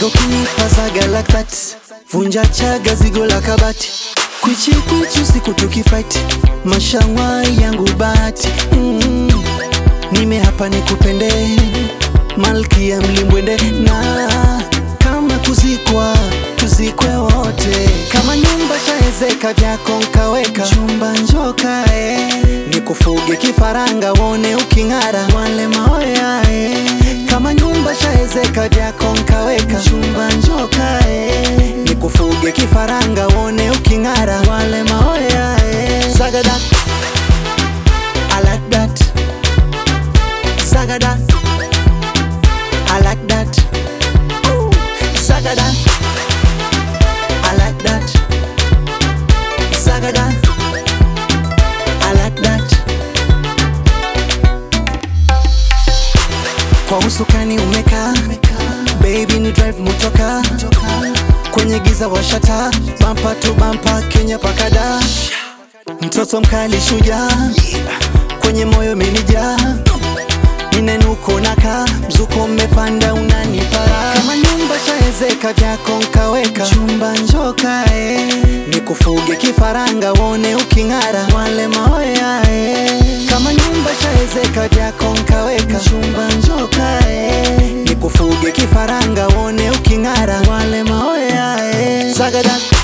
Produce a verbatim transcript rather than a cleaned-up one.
Zaga ukinipa zaga like that, vunja chaga zigo la kabati. Kwichi kwichi usiku tukifight, mashangwa yangu bati. mm. Nime hapa nikupende, malkia mlimbwende. Na kama kuzikwa, tuzikwe wote. Kama nyumba shaezeka vyako nkaweka, chumba njoka eh. Nikufuge kifaranga wone ukingara, wale maoya eh. Kama nyumba shaezeka vyako nkaweka, chumba njoka eh. Nikufuge kifaranga wone ukingara, wale maoya eh. Zaga that, I like that. Zaga that, I like that. Ooh. Zaga that, I like that. Zaga that, I like that. Kwa usukani umeka, baby ni drive mutoka. Kwenye giza washata, bumper to bumper, Kenya pakada. Mtoto mkali shuja, kwenye moyo menija. Ninenuko naka, mzuko mmepanda unanipara. Kama nyumba shaezeka vyako nkaweka, chumba njoka eh. Nikufuge kifaranga wone ukingara, wale maoya eh. Kama nyumba shaezeka vyako nkaweka, chumba njoka eh. Nikufuge kifaranga wone ukingara, wale maoya eh. Zaga that,